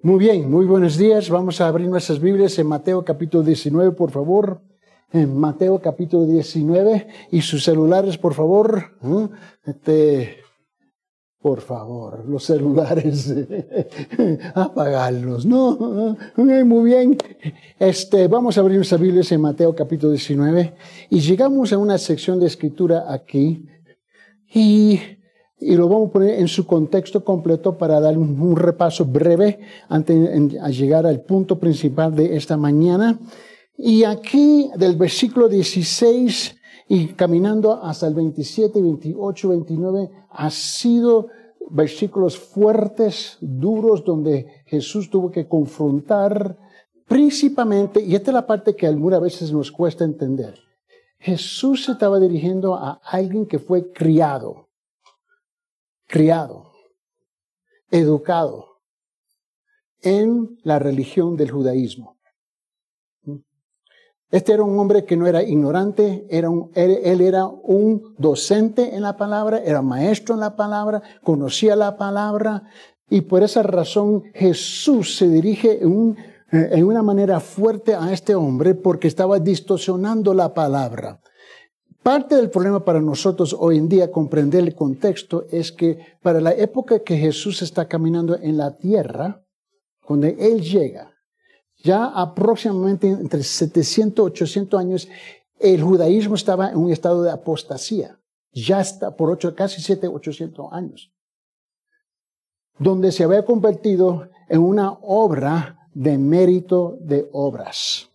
Muy bien, muy buenos días. Vamos a abrir nuestras Biblias en Mateo capítulo 19, por favor. En Mateo capítulo 19 y sus celulares, por favor. Por favor, los celulares, apagarlos, ¿no? Muy bien. Vamos a abrir nuestras Biblias en Mateo capítulo 19 y llegamos a una sección de escritura aquí y lo vamos a poner en su contexto completo para dar un repaso breve antes de llegar al punto principal de esta mañana. Y aquí del versículo 16 y caminando hasta el 27, 28, 29, ha sido versículos fuertes, duros, donde Jesús tuvo que confrontar principalmente, y esta es la parte que algunas veces nos cuesta entender. Jesús se estaba dirigiendo a alguien que fue criado, educado en la religión del judaísmo. Este era un hombre que no era ignorante, él era un docente en la palabra, era maestro en la palabra, conocía la palabra, y por esa razón Jesús se dirige en una manera fuerte a este hombre porque estaba distorsionando la palabra. Parte del problema para nosotros hoy en día comprender el contexto es que para la época que Jesús está caminando en la tierra, cuando Él llega, ya aproximadamente entre 700 y 800 años, el judaísmo estaba en un estado de apostasía. Ya está por casi 800 años. Donde se había convertido en una obra de mérito de obras.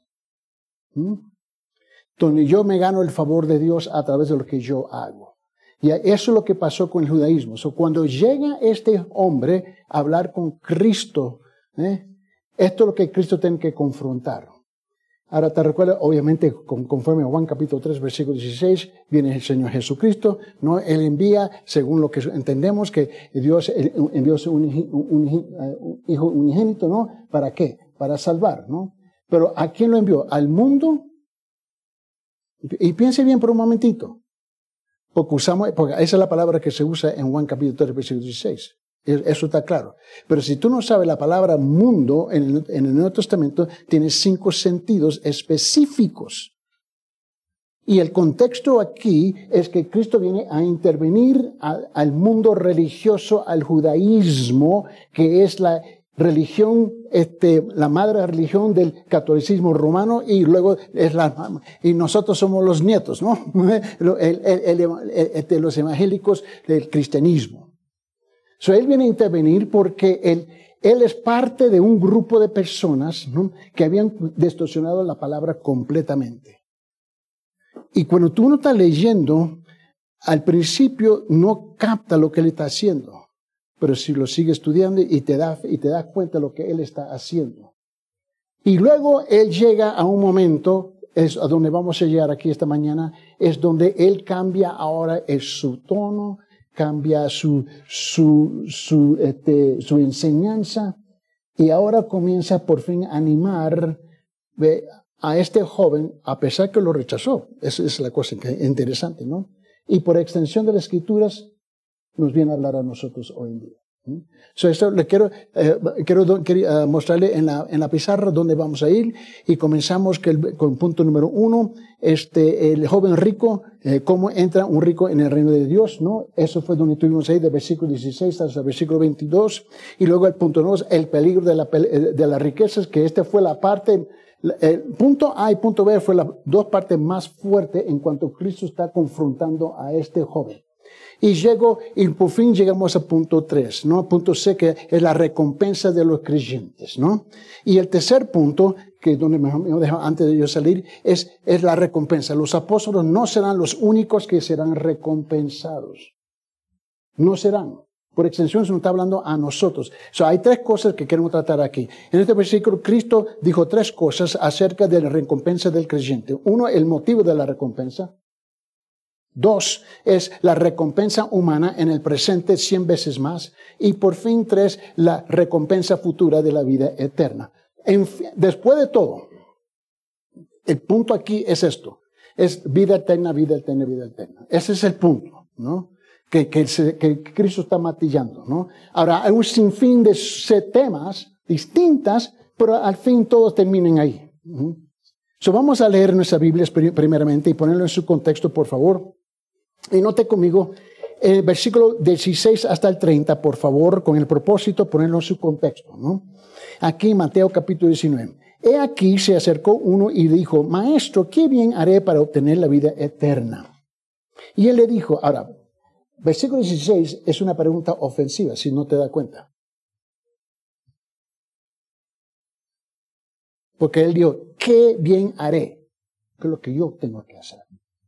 Donde yo me gano el favor de Dios a través de lo que yo hago. Y eso es lo que pasó con el judaísmo. Cuando llega este hombre a hablar con Cristo, esto es lo que Cristo tiene que confrontar. Ahora te recuerdo, obviamente, conforme a Juan capítulo 3, versículo 16, viene el Señor Jesucristo, ¿no? Él envía, según lo que entendemos, que Dios envió un Hijo unigénito, ¿no? ¿Para qué? Para salvar, ¿no? Pero ¿a quién lo envió? ¿Al mundo? Y piense bien por un momentito. Porque esa es la palabra que se usa en Juan capítulo 3, versículo 16. Eso está claro. Pero si tú no sabes la palabra mundo en el Nuevo Testamento, tiene 5 sentidos específicos. Y el contexto aquí es que Cristo viene a intervenir al mundo religioso, al judaísmo, que es la religión, la madre religión del catolicismo romano, y luego y nosotros somos los nietos, ¿no? Los evangélicos del cristianismo. Él viene a intervenir porque él es parte de un grupo de personas, ¿no?, que habían distorsionado la palabra completamente. Y cuando tú no estás leyendo, al principio no capta lo que él está haciendo. Pero si lo sigues estudiando y te das cuenta de lo que él está haciendo. Y luego él llega a un momento, es a donde vamos a llegar aquí esta mañana, es donde él cambia ahora su tono, cambia su enseñanza, y ahora comienza por fin a animar a este joven, a pesar que lo rechazó. Esa es la cosa interesante, ¿no? Y por extensión de las Escrituras, nos viene a hablar a nosotros hoy en día. Esto le quiero mostrarle en la pizarra dónde vamos a ir, y comenzamos con punto número 1, el joven rico, cómo entra un rico en el reino de Dios, ¿no? Eso fue donde estuvimos ahí, del versículo 16 hasta el versículo 22, y luego el punto 2, el peligro de las riquezas, que fue la parte, el punto A y punto B fue las dos partes más fuertes en cuanto Cristo está confrontando a este joven. Y por fin llegamos a punto 3, ¿no? Punto C, que es la recompensa de los creyentes, ¿no? Y el tercer punto, que es donde me dejo antes de yo salir, es la recompensa. Los apóstoles no serán los únicos que serán recompensados. No serán. Por extensión se nos está hablando a nosotros. Hay 3 cosas que queremos tratar aquí. En este versículo, Cristo dijo 3 cosas acerca de la recompensa del creyente. 1, el motivo de la recompensa. 2, es la recompensa humana en el presente 100 veces más. Y por fin 3, la recompensa futura de la vida eterna. Después de todo, el punto aquí es esto. Es vida eterna, vida eterna, vida eterna. Ese es el punto, ¿no? Que Cristo está matillando, ¿no? Ahora, hay un sinfín de temas distintas, pero al fin todos terminan ahí. So, vamos a leer nuestra Biblia primeramente y ponerlo en su contexto, por favor. Y note conmigo el versículo 16 hasta el 30, por favor, con el propósito de ponerlo en su contexto, ¿no? Aquí, Mateo capítulo 19. He aquí se acercó uno y dijo, Maestro, ¿qué bien haré para obtener la vida eterna? Y él le dijo, ahora, versículo 16 es una pregunta ofensiva, si no te das cuenta. Porque él dijo, ¿qué bien haré? ¿Qué es lo que yo tengo que hacer?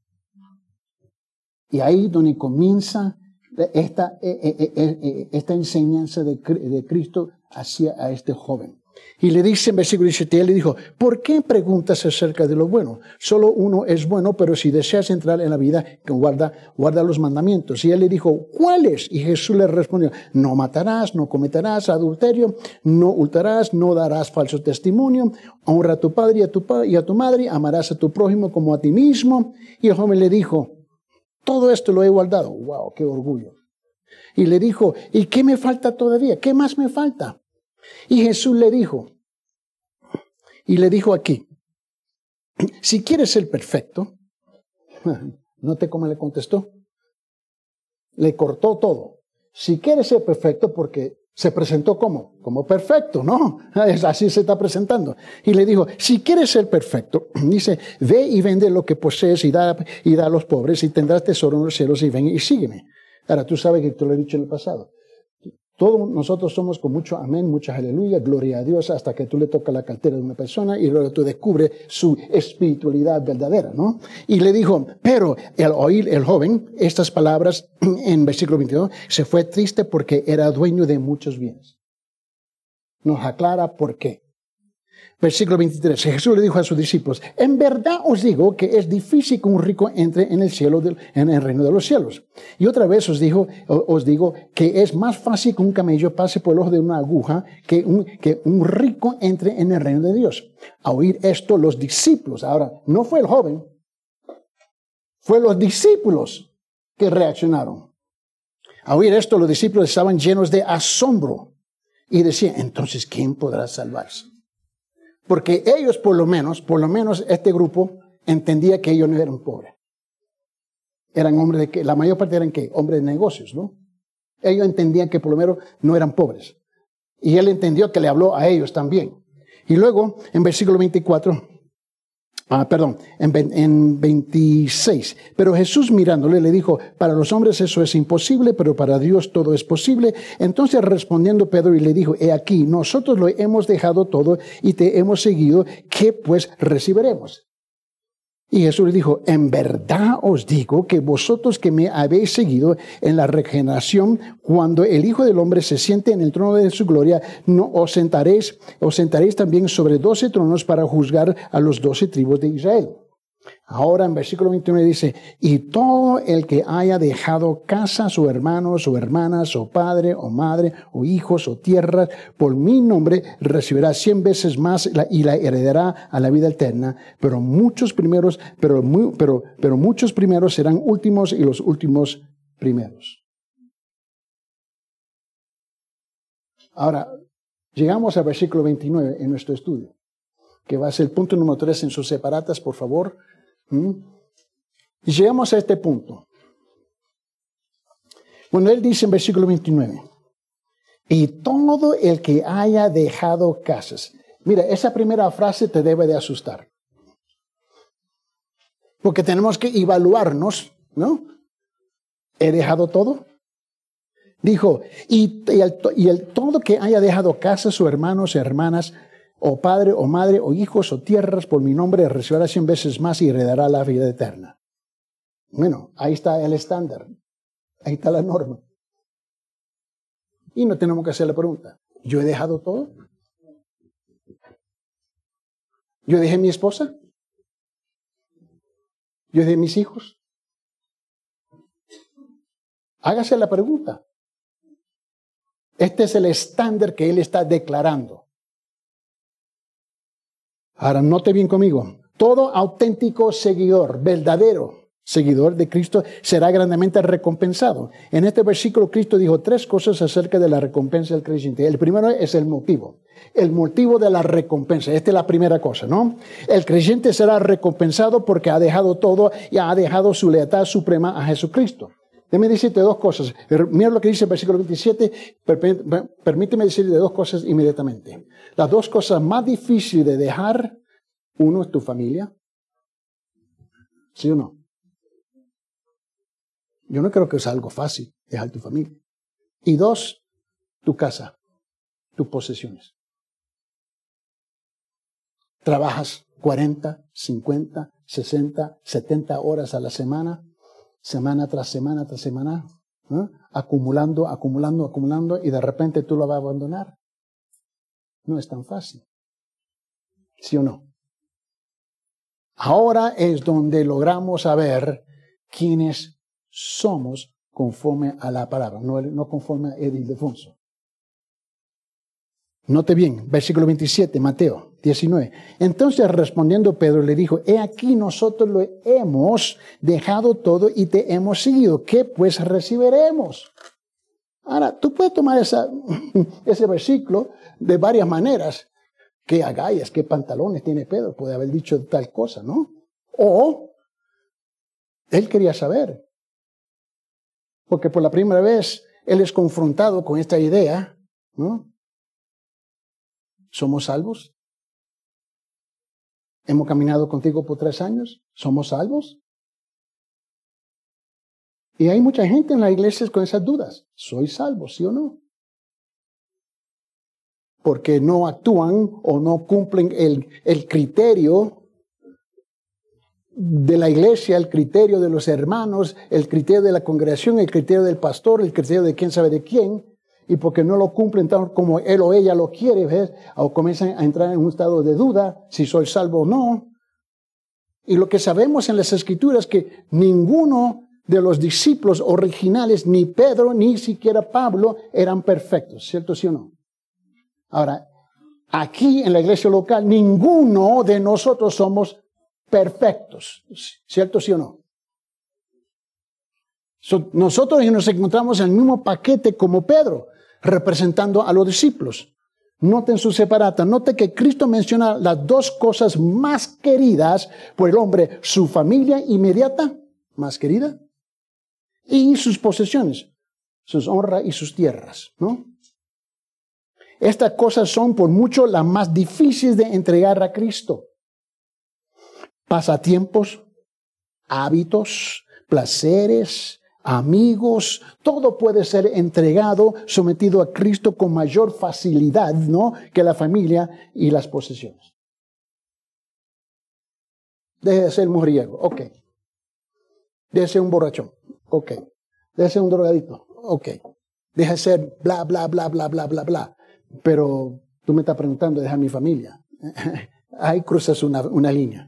Y ahí donde comienza esta enseñanza de Cristo hacia a este joven. Y le dice en versículo 17, él le dijo, ¿por qué preguntas acerca de lo bueno? Solo uno es bueno, pero si deseas entrar en la vida, guarda los mandamientos. Y él le dijo, ¿cuáles? Y Jesús le respondió, no matarás, no cometerás adulterio, no hurtarás, no darás falso testimonio, honra a tu padre y a tu madre, amarás a tu prójimo como a ti mismo. Y el joven le dijo, todo esto lo he guardado. ¡Wow! ¡Qué orgullo! Y le dijo, ¿y qué me falta todavía? ¿Qué más me falta? Y Jesús le dijo aquí, si quieres ser perfecto, note cómo le contestó, le cortó todo. Si quieres ser perfecto, porque se presentó como perfecto, ¿no? Así se está presentando. Y le dijo, si quieres ser perfecto, dice, ve y vende lo que posees y da a los pobres y tendrás tesoro en los cielos y ven y sígueme. Ahora, tú sabes que te lo he dicho en el pasado. Todos nosotros somos con mucho amén, mucha aleluya, gloria a Dios, hasta que tú le tocas la cartera de una persona y luego tú descubres su espiritualidad verdadera, ¿no? Y le dijo, pero al oír el joven estas palabras en versículo 22, se fue triste porque era dueño de muchos bienes. Nos aclara por qué. Versículo 23, Jesús le dijo a sus discípulos, en verdad os digo que es difícil que un rico entre en el cielo, en el reino de los cielos. Y otra vez os digo que es más fácil que un camello pase por el ojo de una aguja que un rico entre en el reino de Dios. A oír esto los discípulos, ahora no fue el joven, fue los discípulos que reaccionaron. A oír esto los discípulos estaban llenos de asombro y decían, entonces ¿quién podrá salvarse? Porque ellos por lo menos este grupo entendía que ellos no eran pobres. Eran hombres la mayor parte eran hombres de negocios, ¿no? Ellos entendían que por lo menos no eran pobres. Y él entendió que le habló a ellos también. Y luego, en versículo 24, en 26. Pero Jesús mirándole le dijo, para los hombres eso es imposible, pero para Dios todo es posible. Entonces respondiendo Pedro y le dijo, he aquí, nosotros lo hemos dejado todo y te hemos seguido, ¿qué pues recibiremos? Y Jesús le dijo, en verdad os digo que vosotros que me habéis seguido en la regeneración, cuando el Hijo del Hombre se siente en el trono de su gloria, no os sentaréis también sobre 12 tronos para juzgar a los 12 tribus de Israel. Ahora en versículo 21 dice, y todo el que haya dejado casa, su hermano, su hermana, su padre o madre, o hijos o tierras, por mi nombre recibirá 100 veces más y la heredará a la vida eterna. Pero muchos primeros serán últimos y los últimos primeros. Ahora, llegamos al versículo 29 en nuestro estudio, que va a ser el punto número 3 en sus separatas, por favor. Y llegamos a este punto. Cuando él dice en versículo 29, y todo el que haya dejado casas. Mira, esa primera frase te debe de asustar. Porque tenemos que evaluarnos, ¿no? ¿He dejado todo? Dijo, y el todo que haya dejado casas o hermanos, hermanas, o padre, o madre, o hijos, o tierras, por mi nombre, recibirá 100 veces más y heredará la vida eterna. Bueno, ahí está el estándar. Ahí está la norma. Y no tenemos que hacer la pregunta, ¿yo he dejado todo? ¿Yo dejé mi esposa? ¿Yo dejé mis hijos? Hágase la pregunta. Este es el estándar que él está declarando. Ahora, note bien conmigo. Todo auténtico seguidor, verdadero seguidor de Cristo, será grandemente recompensado. En este versículo Cristo dijo 3 cosas acerca de la recompensa del creyente. El primero es el motivo. El motivo de la recompensa. Esta es la primera cosa, ¿no? El creyente será recompensado porque ha dejado todo y ha dejado su lealtad suprema a Jesucristo. Déjame decirte 2 cosas. Mira lo que dice el versículo 27. Permíteme decirte 2 cosas inmediatamente. Las 2 cosas más difíciles de dejar, uno es tu familia. ¿Sí o no? Yo no creo que es algo fácil dejar tu familia. Y 2, tu casa, tus posesiones. Trabajas 40, 50, 60, 70 horas a la semana, semana tras semana tras semana, ¿no? Acumulando, y de repente tú lo vas a abandonar. No es tan fácil. ¿Sí o no? Ahora es donde logramos saber quiénes somos conforme a la palabra, no conforme a Eddie Ildefonso. Note bien, versículo 27, Mateo 19. Entonces respondiendo Pedro le dijo, he aquí nosotros lo hemos dejado todo y te hemos seguido. ¿Qué pues recibiremos? Ahora, tú puedes tomar ese versículo de varias maneras. ¿Qué agallas, qué pantalones tiene Pedro? Puede haber dicho tal cosa, ¿no? O él quería saber. Porque por la primera vez él es confrontado con esta idea, ¿no? ¿Somos salvos? ¿Hemos caminado contigo por 3 años? ¿Somos salvos? Y hay mucha gente en la iglesia con esas dudas. ¿Soy salvo, sí o no? Porque no actúan o no cumplen el criterio de la iglesia, el criterio de los hermanos, el criterio de la congregación, el criterio del pastor, el criterio de quién sabe de quién, y porque no lo cumplen tal como él o ella lo quiere, ¿ves? O comienzan a entrar en un estado de duda, si soy salvo o no. Y lo que sabemos en las Escrituras es que ninguno de los discípulos originales, ni Pedro, ni siquiera Pablo, eran perfectos, ¿cierto sí o no? Ahora, aquí en la iglesia local, ninguno de nosotros somos perfectos, ¿cierto sí o no? Nosotros nos encontramos en el mismo paquete como Pedro, representando a los discípulos. Noten su separata, noten que Cristo menciona las 2 cosas más queridas por el hombre, su familia inmediata, más querida, y sus posesiones, sus honras y sus tierras, ¿no? Estas cosas son por mucho las más difíciles de entregar a Cristo. Pasatiempos, hábitos, placeres, amigos, todo puede ser entregado, sometido a Cristo con mayor facilidad, ¿no? Que la familia y las posesiones. Deje de ser mujeriego, ok. Deje de ser un borrachón, ok. Deje de ser un drogadito, ok. Deje de ser bla, bla, bla, bla, bla, bla, bla. Pero tú me estás preguntando, deja mi familia. Ahí cruzas una línea.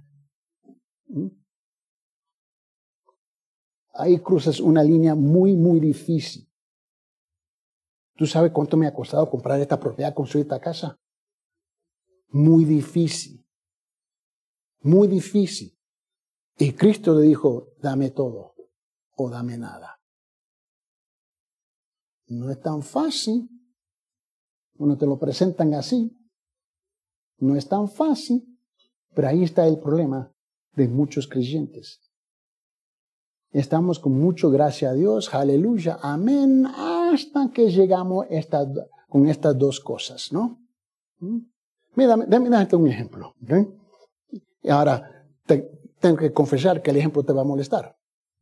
Ahí cruzas una línea muy, muy difícil. ¿Tú sabes cuánto me ha costado comprar esta propiedad, construir esta casa? Muy difícil. Muy difícil. Y Cristo le dijo, dame todo o dame nada. No es tan fácil. Cuando te lo presentan así, no es tan fácil, pero ahí está el problema de muchos creyentes. Estamos con mucho gracia a Dios, aleluya, amén, hasta que llegamos con estas 2 cosas, ¿no? Mira, dame un ejemplo, ¿okay? Y ahora, tengo que confesar que el ejemplo te va a molestar.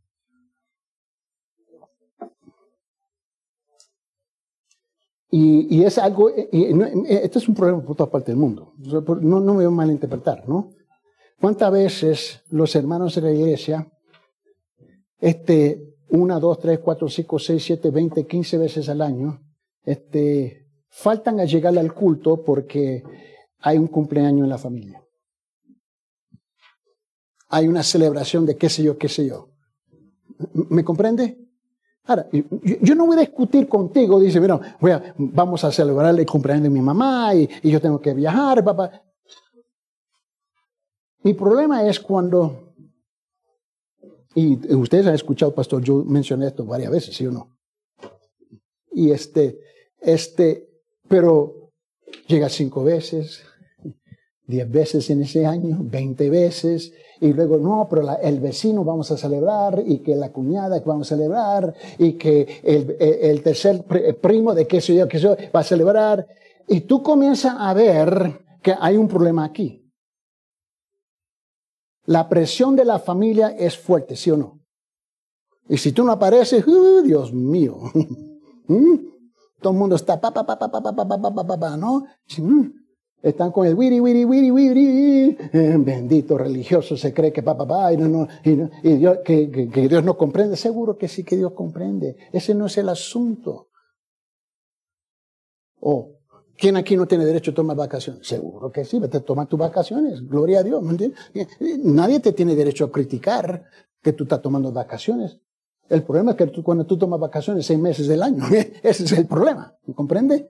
Y es algo, este es un problema por toda parte del mundo. No me voy a malinterpretar, ¿no? ¿Cuántas veces los hermanos de la iglesia, 1, 2, 3, 4, 5, 6, 7, 20, 15 veces al año, faltan a llegar al culto porque hay un cumpleaños en la familia? Hay una celebración de qué sé yo. ¿Me comprende? Ahora, yo no voy a discutir contigo, dice, bueno, vamos a celebrar el cumpleaños de mi mamá y yo tengo que viajar, papá. Mi problema es cuando Y ustedes han escuchado, pastor, yo mencioné esto varias veces, ¿sí o no? Y pero llega 5 veces, 10 veces en ese año, 20 veces, y luego no, pero el vecino vamos a celebrar, y que la cuñada vamos a celebrar, y que el tercer primo de qué sé yo va a celebrar, y tú comienzas a ver que hay un problema aquí. La presión de la familia es fuerte, ¿sí o no? Y si tú no apareces, Dios mío, todo el mundo está ¿no? Están con el wiri, bendito religioso, se cree que y Dios, que Dios no comprende. Seguro que sí que Dios comprende. Ese no es el asunto. ¿Quién aquí no tiene derecho a tomar vacaciones? Seguro que sí, vete a tomar tus vacaciones. Gloria a Dios, ¿me entiendes? Nadie te tiene derecho a criticar que tú estás tomando vacaciones. El problema es que cuando tú tomas vacaciones 6 meses del año, ese es el problema. ¿Me comprende?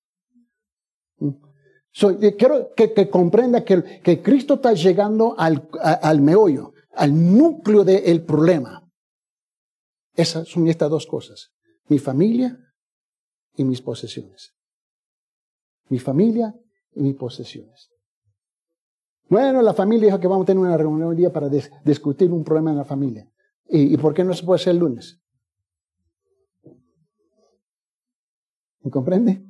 Quiero que comprenda que Cristo está llegando al meollo, al núcleo del problema. Esas son estas 2 cosas. Mi familia y mis posesiones. Mi familia y mis posesiones. Bueno, la familia dijo que vamos a tener una reunión hoy día para discutir un problema en la familia. ¿Y por qué no se puede hacer el lunes? ¿Me comprende?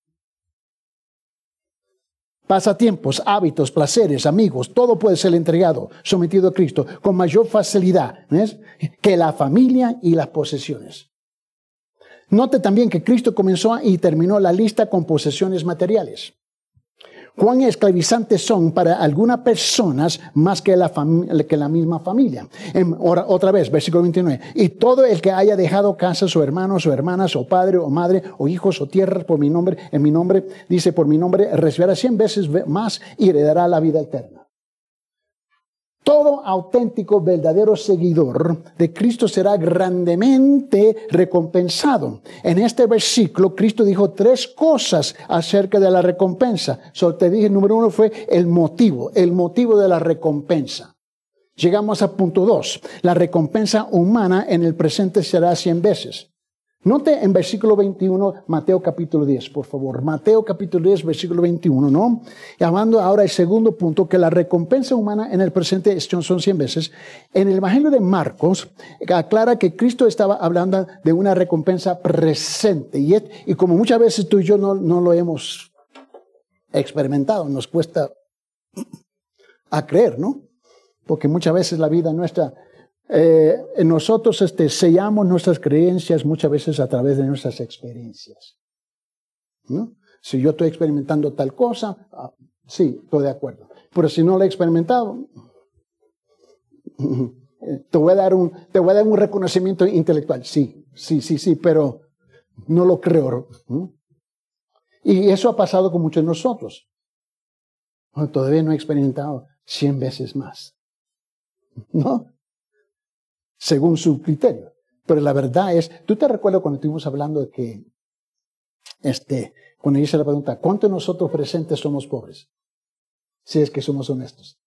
Pasatiempos, hábitos, placeres, amigos, todo puede ser entregado, sometido a Cristo con mayor facilidad, ¿ves? Que la familia y las posesiones. Note también que Cristo comenzó y terminó la lista con posesiones materiales. Cuán esclavizantes son para algunas personas más que la misma familia. Otra vez, versículo 29. Y todo el que haya dejado casa, o hermanos, o hermanas, o padre, o madre, o hijos, o tierras por mi nombre, en mi nombre, dice por mi nombre, recibirá 100 veces más y heredará la vida eterna. Todo auténtico, verdadero seguidor de Cristo será grandemente recompensado. En este versículo, Cristo dijo 3 cosas acerca de la recompensa. Te dije, número 1 fue el motivo de la recompensa. Llegamos a punto 2. La recompensa humana en el presente será 100 veces. Note en versículo 21, Mateo capítulo 10, por favor. Mateo capítulo 10, versículo 21, ¿no? Y hablando ahora el segundo punto, que la recompensa humana en el presente son 100 veces. En el Evangelio de Marcos, aclara que Cristo estaba hablando de una recompensa presente. Y como muchas veces tú y yo no lo hemos experimentado, nos cuesta a creer, ¿no? Porque muchas veces la vida nuestra... nosotros sellamos nuestras creencias muchas veces a través de nuestras experiencias, ¿no? Si yo estoy experimentando tal cosa, sí, estoy de acuerdo. Pero si no lo he experimentado, te voy a dar un reconocimiento intelectual. Sí, pero no lo creo, ¿no? Y eso ha pasado con muchos de nosotros. Todavía no he experimentado 100 veces más, ¿no? Según su criterio. Pero la verdad es, ¿tú te recuerdas cuando estuvimos hablando de que, cuando hice la pregunta, ¿cuántos de nosotros presentes somos pobres? Si es que somos honestos.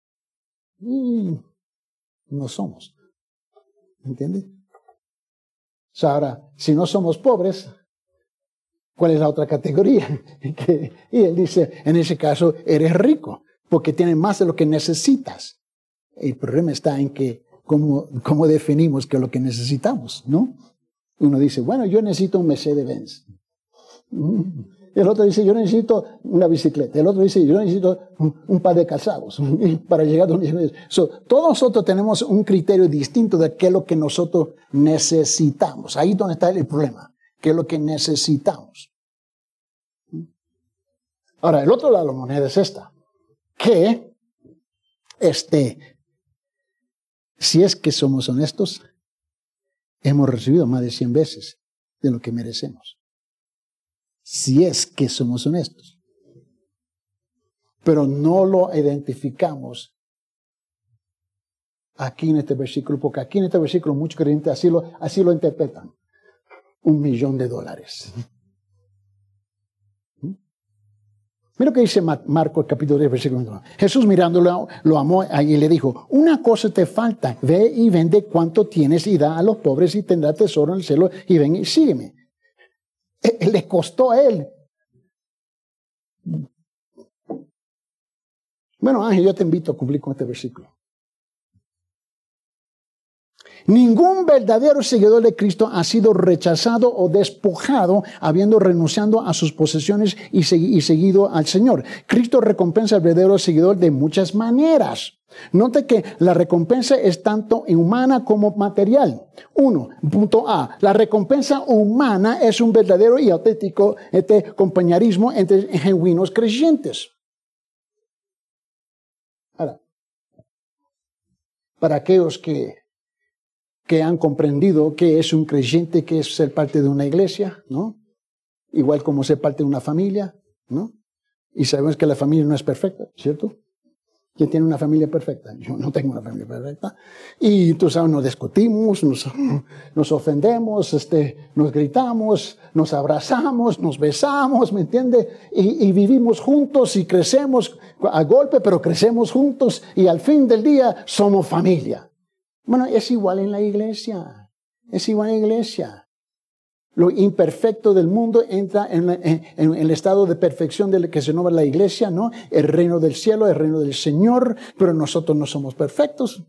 No somos. ¿Entiendes? O sea, ahora, si no somos pobres, ¿cuál es la otra categoría? Y él dice, en ese caso, eres rico, porque tienes más de lo que necesitas. El problema está en que ¿Cómo definimos qué es lo que necesitamos, no? Uno dice, bueno, yo necesito un Mercedes-Benz. El otro dice, yo necesito una bicicleta. El otro dice, yo necesito un par de calzados para llegar a donde... Todos nosotros tenemos un criterio distinto de qué es lo que nosotros necesitamos. Ahí es donde está el problema. ¿Qué es lo que necesitamos? Ahora, el otro lado de la moneda es esta. Que si es que somos honestos, hemos recibido más de 100 veces de lo que merecemos. Si es que somos honestos. Pero no lo identificamos aquí en este versículo, porque aquí en este versículo muchos creyentes así lo interpretan. $1,000,000. Mira lo que dice Marcos capítulo 10, versículo 1. Jesús mirándolo, lo amó y le dijo, una cosa te falta, ve y vende cuanto tienes y da a los pobres y tendrás tesoro en el cielo y ven y sígueme. Le costó a él. Bueno, Ángel, yo te invito a cumplir con este versículo. Ningún verdadero seguidor de Cristo ha sido rechazado o despojado habiendo renunciado a sus posesiones y seguido al Señor. Cristo recompensa al verdadero seguidor de muchas maneras. Note que la recompensa es tanto humana como material. Punto A. La recompensa humana es un verdadero y auténtico compañerismo entre genuinos creyentes. Ahora, para aquellos que han comprendido que es un creyente, que es ser parte de una iglesia, ¿no? Igual como ser parte de una familia, ¿no? Y sabemos que la familia no es perfecta, ¿cierto? ¿Quién tiene una familia perfecta? Yo no tengo una familia perfecta. Y tú sabes, nos discutimos, nos ofendemos, nos gritamos, nos abrazamos, nos besamos, ¿me entiende? Y vivimos juntos y crecemos a golpe, pero crecemos juntos y al fin del día somos familia. Bueno, es igual en la iglesia. Es igual en la iglesia. Lo imperfecto del mundo entra en el estado de perfección de lo que se nombra la iglesia, ¿no? El reino del cielo, el reino del Señor, pero nosotros no somos perfectos.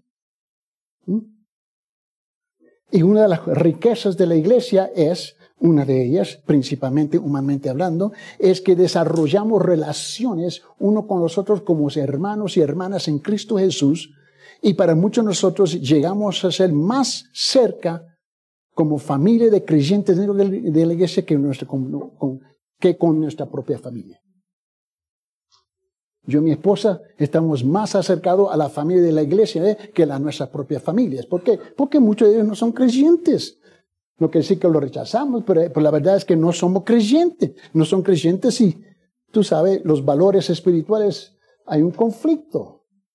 Y una de las riquezas de la iglesia es, una de ellas, principalmente humanamente hablando, es que desarrollamos relaciones uno con los otros como hermanos y hermanas en Cristo Jesús. Y para muchos de nosotros llegamos a ser más cerca como familia de creyentes dentro de la iglesia que con nuestra propia familia. Yo y mi esposa estamos más acercados a la familia de la iglesia que a nuestras propias familias. ¿Por qué? Porque muchos de ellos no son creyentes. No quiere decir que lo rechazamos, pero la verdad es que no somos creyentes. No son creyentes y, tú sabes, los valores espirituales, hay un conflicto.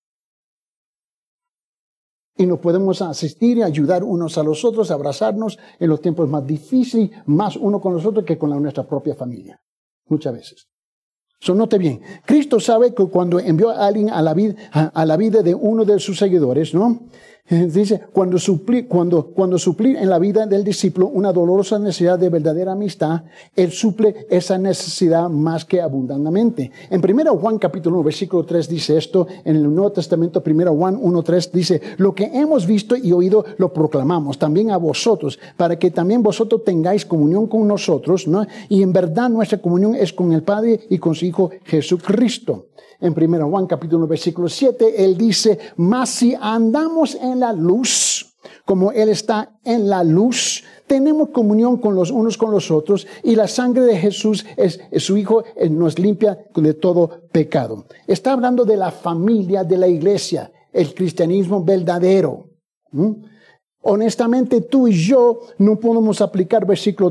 Y nos podemos asistir y ayudar unos a los otros, abrazarnos en los tiempos más difíciles, más uno con los otros que con nuestra propia familia. Muchas veces. Note bien, Cristo sabe que cuando envió a alguien a la vida de uno de sus seguidores, ¿no? Dice, cuando suplir en la vida del discípulo una dolorosa necesidad de verdadera amistad, Él suple esa necesidad más que abundantemente. En 1 Juan capítulo 1, versículo 3 dice esto, en el Nuevo Testamento, 1 Juan 1:3 dice, lo que hemos visto y oído lo proclamamos también a vosotros, para que también vosotros tengáis comunión con nosotros, ¿no? Y en verdad nuestra comunión es con el Padre y con su Hijo Jesucristo. En 1 Juan capítulo 1, versículo 7, él dice, mas si andamos en la luz, como Él está en la luz, tenemos comunión con los unos con los otros, y la sangre de Jesús, es su Hijo, nos limpia de todo pecado. Está hablando de la familia de la iglesia, el cristianismo verdadero. Honestamente, tú y yo no podemos aplicar versículo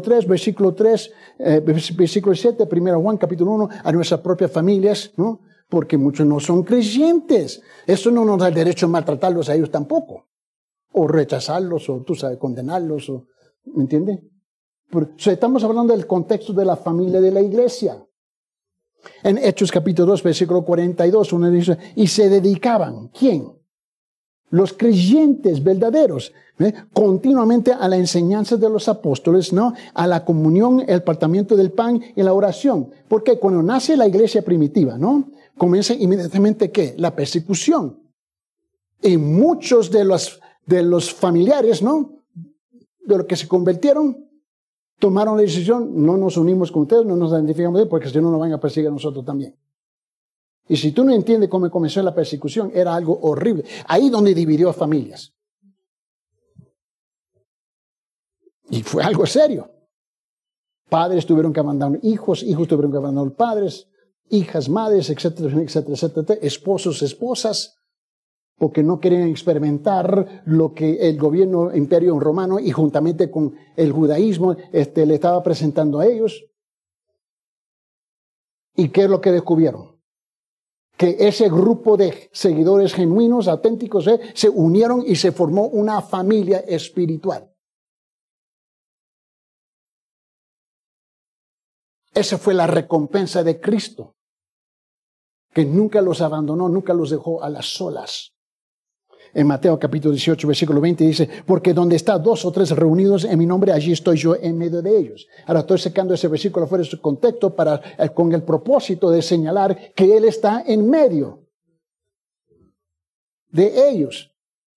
7, 1 Juan capítulo 1, a nuestras propias familias, ¿no? Porque muchos no son creyentes. Eso no nos da el derecho a maltratarlos a ellos tampoco. O rechazarlos, o tú sabes, condenarlos, ¿me entiendes? Estamos hablando del contexto de la familia de la iglesia. En Hechos capítulo 2, versículo 42, uno dice, y se dedicaban, ¿quién? Los creyentes verdaderos, continuamente a la enseñanza de los apóstoles, ¿no? A la comunión, el partimiento del pan y la oración. Porque cuando nace la iglesia primitiva, ¿no? Comienza inmediatamente, ¿qué? La persecución. Y muchos de los familiares, ¿no? De los que se convirtieron, tomaron la decisión, no nos unimos con ustedes, no nos identificamos de porque si no nos van a perseguir a nosotros también. Y si tú no entiendes cómo comenzó la persecución, era algo horrible. Ahí donde dividió a familias. Y fue algo serio. Padres tuvieron que abandonar hijos, hijos tuvieron que abandonar padres, hijas, madres, etcétera, etcétera, etcétera, esposos, esposas, porque no querían experimentar lo que el gobierno imperio romano y juntamente con el judaísmo le estaba presentando a ellos. ¿Y qué es lo que descubrieron? Que ese grupo de seguidores genuinos, auténticos, se unieron y se formó una familia espiritual. Esa fue la recompensa de Cristo. que nunca los abandonó, nunca los dejó a las solas. En Mateo capítulo 18, versículo 20 dice, porque donde está 2 o 3 reunidos en mi nombre, allí estoy yo en medio de ellos. Ahora estoy sacando ese versículo fuera de su contexto con el propósito de señalar que Él está en medio de ellos.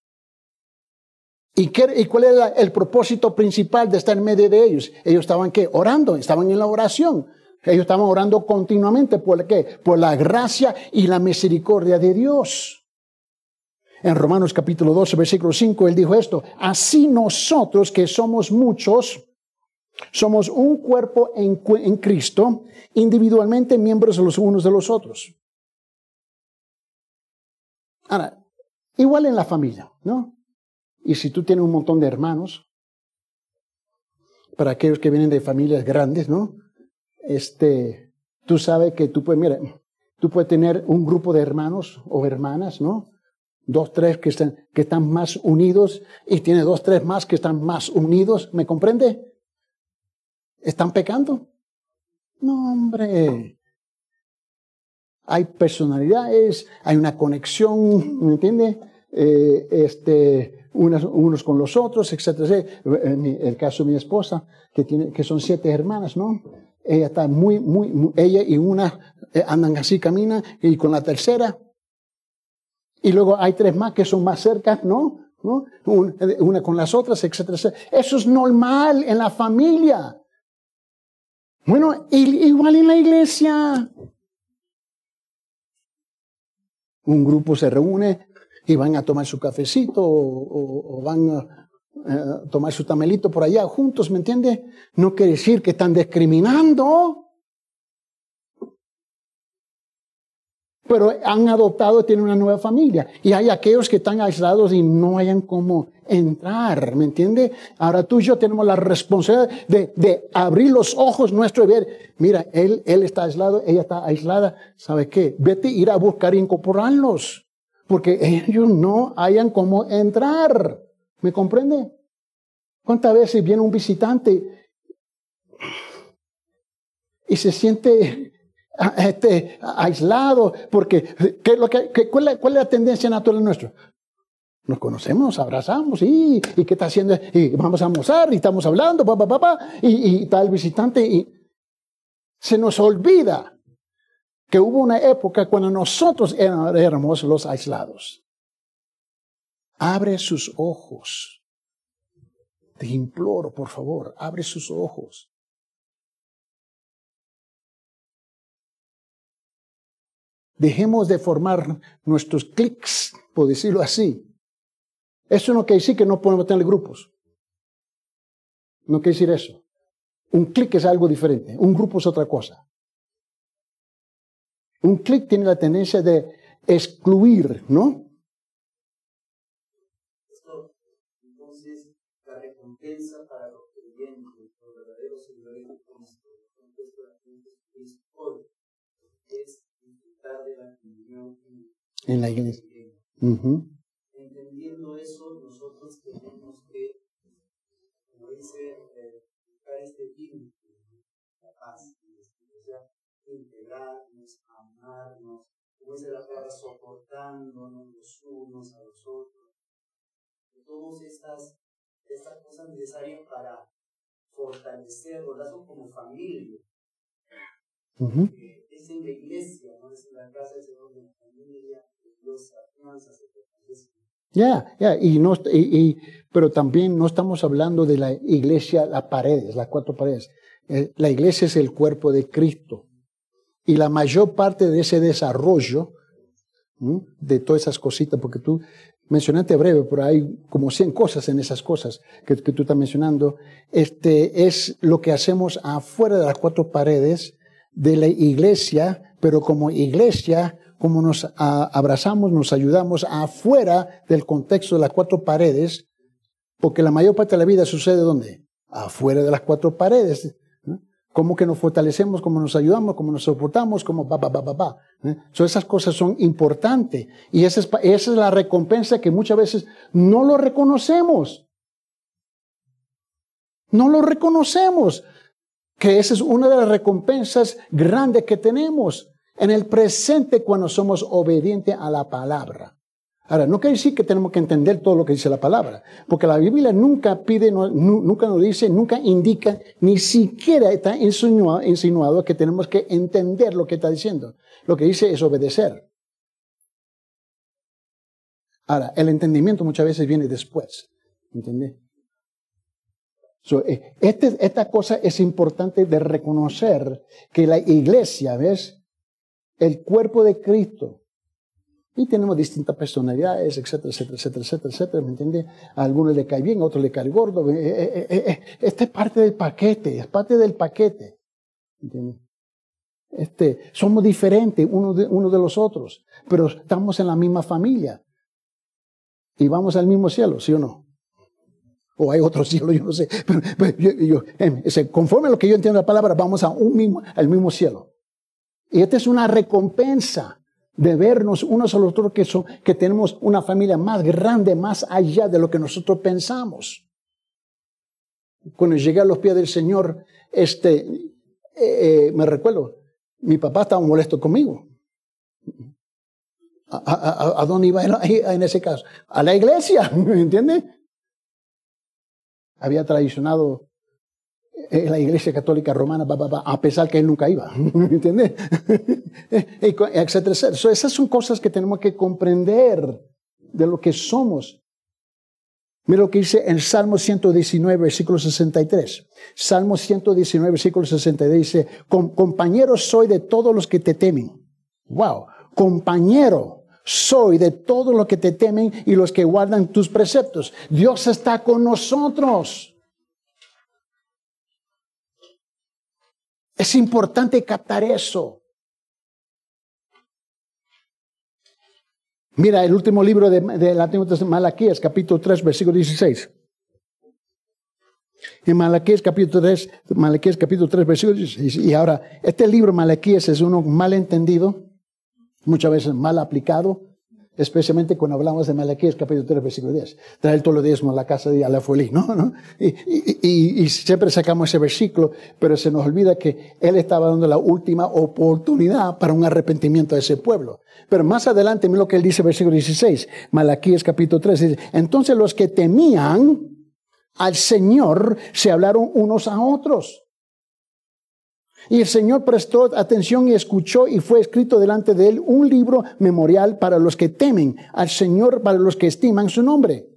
¿Y cuál era el propósito principal de estar en medio de ellos? Ellos estaban ¿qué? Orando, estaban en la oración. Ellos estaban orando continuamente. ¿Por qué? Por la gracia y la misericordia de Dios. En Romanos capítulo 12, versículo 5, Él dijo esto, así nosotros que somos muchos, somos un cuerpo en Cristo, individualmente miembros de los unos de los otros. Ahora, igual en la familia, ¿no? Y si tú tienes un montón de hermanos, para aquellos que vienen de familias grandes, ¿no? Tú sabes que tú puedes tener un grupo de hermanos o hermanas, ¿no? 2, 3 que están más unidos y tiene 2, 3 más que están más unidos. ¿Me comprende? ¿Están pecando? No, hombre. Hay personalidades, hay una conexión, ¿me entiende? Unos con los otros, etc. En el caso de mi esposa, que son 7 hermanas, ¿no? Ella está ella y una andan así, caminan, y con la tercera. Y luego hay 3 más que son más cerca, ¿no? Una con las otras, etc. Eso es normal en la familia. Bueno, igual en la iglesia. Un grupo se reúne y van a tomar su cafecito o van a tomar su tamelito por allá juntos, ¿me entiende? No quiere decir que están discriminando. Pero han adoptado, tienen una nueva familia. Y hay aquellos que están aislados y no hayan cómo entrar, ¿me entiende? Ahora tú y yo tenemos la responsabilidad de abrir los ojos nuestros y ver, mira, él está aislado, ella está aislada. ¿Sabe qué? Vete a ir a buscar e incorporarlos. Porque ellos no hayan cómo entrar. ¿Me comprende? ¿Cuántas veces viene un visitante y se siente aislado? Porque ¿cuál es la tendencia natural nuestra? Nos conocemos, nos abrazamos, y ¿qué está haciendo? Y vamos a almorzar, y estamos hablando, y está el visitante, y se nos olvida que hubo una época cuando nosotros éramos los aislados. Abre sus ojos. Te imploro, por favor, abre sus ojos. Dejemos de formar nuestros clics, por decirlo así. Eso no quiere decir que no podemos tener grupos. No quiere decir eso. Un clic es algo diferente. Un grupo es otra cosa. Un clic tiene la tendencia de excluir, ¿no? Entonces, la recompensa para los creyentes, los verdaderos seguidores de Cristo, hoy es disfrutar de la comunión en la iglesia. Entendiendo eso, nosotros tenemos que, como dice, buscar este límite, la paz, integrarnos, amarnos, como dice la palabra, soportándonos los unos a los otros. Todas estas cosas necesarias para fortalecer los lazos como familia. Es en la iglesia, no es en la casa del Señor, de la familia, que Dios afianza, se fortalece. Pero también no estamos hablando de la iglesia, las paredes, las 4 paredes. La iglesia es el cuerpo de Cristo. Y la mayor parte de ese desarrollo, de todas esas cositas, porque tú mencionaste breve, pero hay como 100 cosas en esas cosas que tú estás mencionando, es lo que hacemos afuera de las 4 paredes de la iglesia, pero como iglesia, como nos abrazamos, nos ayudamos afuera del contexto de las 4 paredes, porque la mayor parte de la vida sucede ¿dónde? Afuera de las 4 paredes. Cómo que nos fortalecemos, cómo nos ayudamos, cómo nos soportamos, cómo esas cosas son importantes. Y esa es la recompensa que muchas veces no lo reconocemos. No lo reconocemos. Que esa es una de las recompensas grandes que tenemos. En el presente cuando somos obedientes a la palabra. Ahora, no quiere decir que tenemos que entender todo lo que dice la palabra, porque la Biblia nunca pide, nunca nos dice, nunca indica, ni siquiera está insinuado que tenemos que entender lo que está diciendo. Lo que dice es obedecer. Ahora, el entendimiento muchas veces viene después, ¿entiendes? Esta cosa es importante de reconocer que la iglesia, ¿ves? El cuerpo de Cristo. Y tenemos distintas personalidades, etcétera, etcétera, etcétera, etcétera, etcétera, ¿me entiendes? A algunos le cae bien, a otros le cae gordo. Esta es parte del paquete, es parte del paquete. ¿Entiendes? Somos diferentes unos de los otros, pero estamos en la misma familia. Y vamos al mismo cielo, ¿sí o no? O hay otro cielo, yo no sé. Pero conforme a lo que yo entiendo de la palabra, vamos al mismo cielo. Y esta es una recompensa de vernos unos a los otros que tenemos una familia más grande, más allá de lo que nosotros pensamos. Cuando llegué a los pies del Señor, me recuerdo, mi papá estaba molesto conmigo. ¿A dónde iba en ese caso? A la iglesia, ¿me entiendes? Había traicionado la iglesia católica romana, a pesar que él nunca iba, ¿me entiendes? Etcétera, etcétera. Esas son cosas que tenemos que comprender de lo que somos. Mira lo que dice en Salmo 119, versículo 63. Salmo 119, versículo 63 dice, compañero soy de todos los que te temen. Wow, compañero soy de todos los que te temen y los que guardan tus preceptos. Dios está con nosotros. Es importante captar eso. Mira el último libro del Antiguo Testamento, Malaquías, capítulo 3, versículo 16. En Malaquías capítulo 3, versículo 16. Y ahora, este libro Malaquías es uno mal entendido, muchas veces mal aplicado, especialmente cuando hablamos de Malaquías capítulo 3, versículo 10. Traer todo lo diezmo a la casa de Alafuelí, ¿no? Y siempre sacamos ese versículo, pero se nos olvida que él estaba dando la última oportunidad para un arrepentimiento a ese pueblo. Pero más adelante, mira lo que él dice, versículo 16, Malaquías capítulo 3, dice, entonces los que temían al Señor se hablaron unos a otros. Y el Señor prestó atención y escuchó, y fue escrito delante de él un libro memorial para los que temen al Señor, para los que estiman su nombre.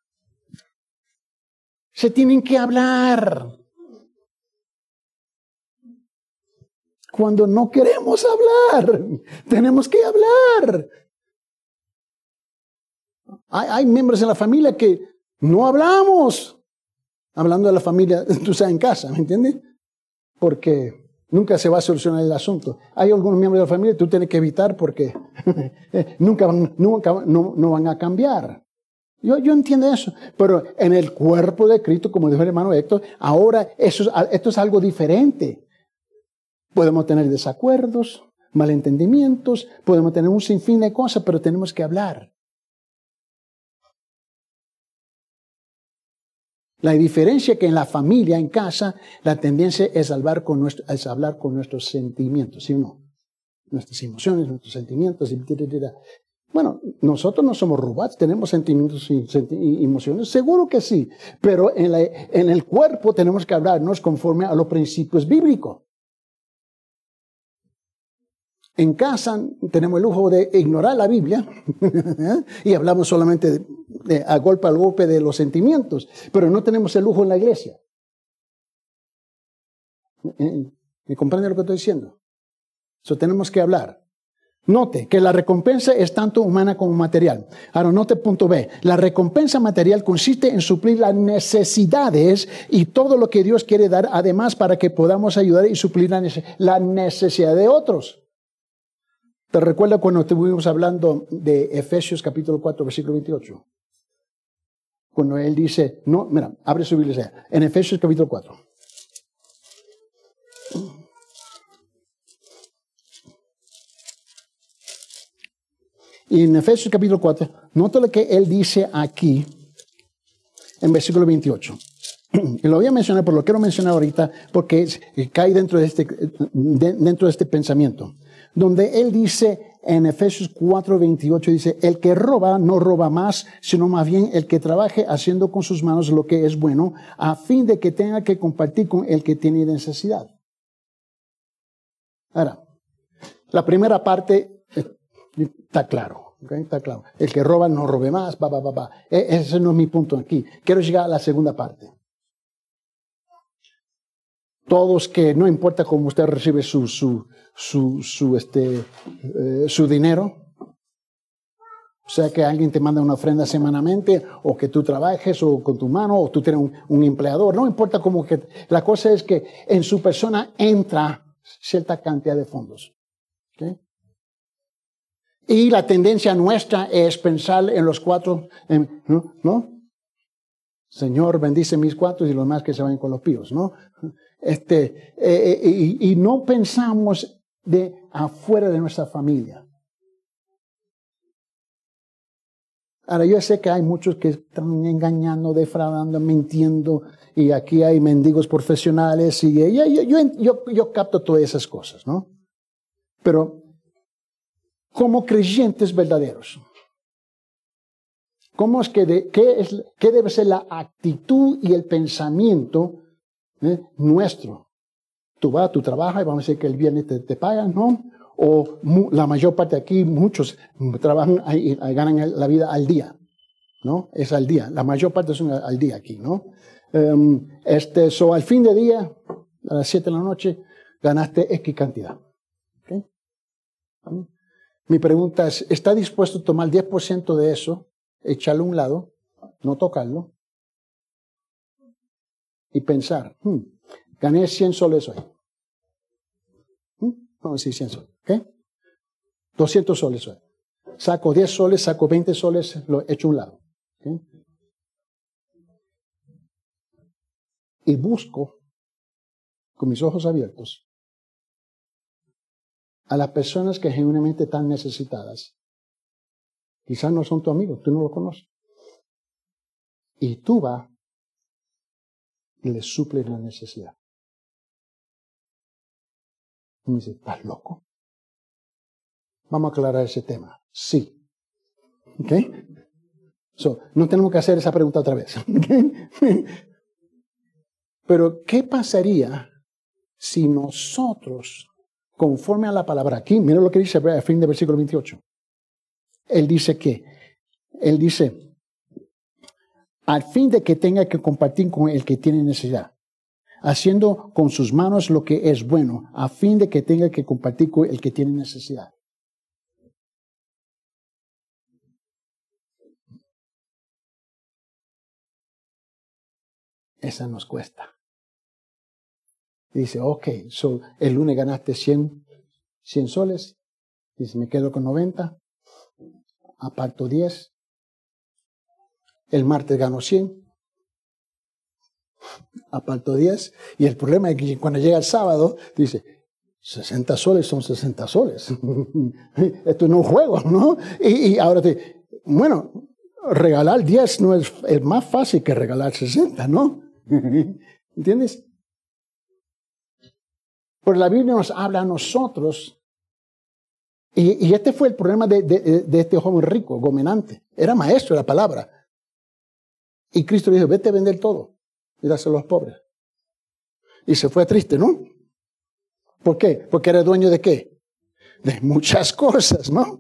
Se tienen que hablar. Cuando no queremos hablar, tenemos que hablar. Hay miembros de la familia que no hablamos. Hablando de la familia, tú sabes, en casa, ¿me entiendes? Porque nunca se va a solucionar el asunto. Hay algunos miembros de la familia que tú tienes que evitar porque nunca no van a cambiar. Yo entiendo eso. Pero en el cuerpo de Cristo, como dijo el hermano Héctor, ahora esto es algo diferente. Podemos tener desacuerdos, malentendimientos, podemos tener un sinfín de cosas, pero tenemos que hablar. La diferencia es que en la familia, en casa, la tendencia es hablar con nuestros sentimientos, ¿sí o no? Nuestras emociones, nuestros sentimientos. Bueno, nosotros no somos robots, tenemos sentimientos y emociones, seguro que sí. Pero en el cuerpo tenemos que hablarnos conforme a los principios bíblicos. En casa tenemos el lujo de ignorar la Biblia y hablamos solamente a golpe de los sentimientos, pero no tenemos el lujo en la iglesia. ¿Me comprende lo que estoy diciendo? Eso tenemos que hablar. Note que la recompensa es tanto humana como material. Ahora note punto B. La recompensa material consiste en suplir las necesidades y todo lo que Dios quiere dar, además para que podamos ayudar y suplir la necesidad de otros. ¿Te recuerdas cuando estuvimos hablando de Efesios capítulo 4, versículo 28? Cuando él dice, no, mira, abre su Biblia, en Efesios capítulo 4. Y en Efesios capítulo 4, nota lo que él dice aquí, en versículo 28. Y lo voy a mencionar, pero lo quiero mencionar ahorita porque cae dentro de este pensamiento. donde él dice en Efesios 4:28, dice, el que roba no roba más, sino más bien el que trabaje haciendo con sus manos lo que es bueno, a fin de que tenga que compartir con el que tiene necesidad. Ahora, la primera parte está claro, ¿okay? Está claro. El que roba no robe más, Ese no es mi punto aquí. Quiero llegar a la segunda parte. Todos que no importa cómo usted recibe su dinero, o sea que alguien te manda una ofrenda semanalmente, o que tú trabajes, o con tu mano, o tú tienes un empleador, no importa cómo que, la cosa es que en su persona entra cierta cantidad de fondos. ¿Okay? Y la tendencia nuestra es pensar en los cuatro, ¿no? Señor, bendice mis cuatro y los más que se vayan con los píos, ¿no? Y no pensamos de afuera de nuestra familia. Ahora, yo sé que hay muchos que están engañando, defraudando, mintiendo, y aquí hay mendigos profesionales, y yo capto todas esas cosas, ¿no? Pero, como creyentes verdaderos, ¿cómo es que qué debe ser la actitud y el pensamiento nuestro? Tú vas, tú trabajas, y vamos a decir que el viernes te pagan, ¿no? O la mayor parte de aquí, muchos trabajan y ganan la vida al día, ¿no? Es al día. La mayor parte son al día aquí, ¿no? Al fin de día, a las 7 de la noche, ganaste X cantidad. ¿Okay? Mi pregunta es, ¿está dispuesto a tomar 10% de eso, echarlo a un lado, no tocarlo, y pensar, gané 100 soles hoy? Vamos a decir 100 soles, ¿ok? 200 soles hoy. Saco 10 soles, saco 20 soles, lo echo a un lado. ¿Okay? Y busco, con mis ojos abiertos, a las personas que genuinamente están necesitadas. Quizás no son tu amigo, tú no lo conoces. Y tú vas y les suples la necesidad. Y me dice, ¿estás loco? Vamos a aclarar ese tema. Sí. ¿Ok? No tenemos que hacer esa pregunta otra vez. ¿Okay? Pero, ¿qué pasaría si nosotros, conforme a la palabra aquí, mira lo que dice al fin del versículo 28. Él dice que, al fin de que tenga que compartir con el que tiene necesidad, haciendo con sus manos lo que es bueno, a fin de que tenga que compartir con el que tiene necesidad. Esa nos cuesta. Dice, ok, el lunes ganaste 100 soles, dice, me quedo con 90, aparto 10, el martes gano 100, aparto 10, y el problema es que cuando llega el sábado, dice, 60 soles son 60 soles. Esto no es un juego, ¿no? Y ahora bueno, regalar 10 no es más fácil que regalar 60, ¿no? ¿Entiendes? Pero la Biblia nos habla a nosotros, y este fue el problema de este joven rico, gobernante. Era maestro de la palabra. Y Cristo le dijo, vete a vender todo y dáselo a los pobres. Y se fue triste, ¿no? ¿Por qué? Porque era dueño de ¿qué? De muchas cosas, ¿no?